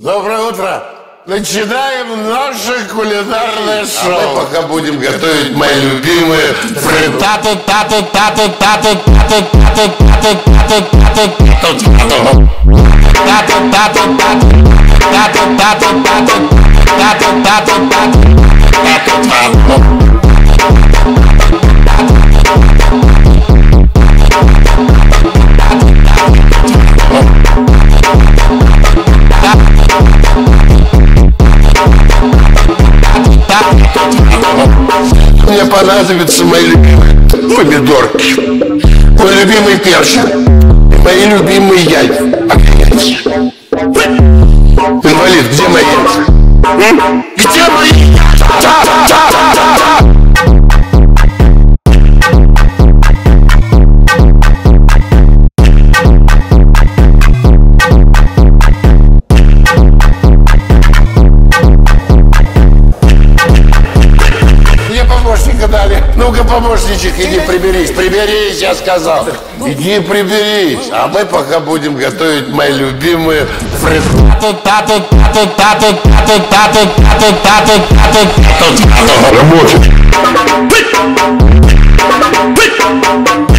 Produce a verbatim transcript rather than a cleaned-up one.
Доброе утро! Начинаем наше кулинарное шоу. А мы пока будем готовить мои любимые фриттату тату тату тату тату тату тату тату тату тату тату тату тату тату тату тату тату. Мне понадобятся мои любимые помидорки, мой любимый перчик, мои любимые яйца. Инвалид, где мои яйца? Где мои яйца? Помощника дали. Ну-ка, помощничек, иди приберись. Приберись, я сказал. Иди приберись. А мы пока будем готовить мои любимые фриттату тату тату тату тату тату тату тату тату тату. Работает.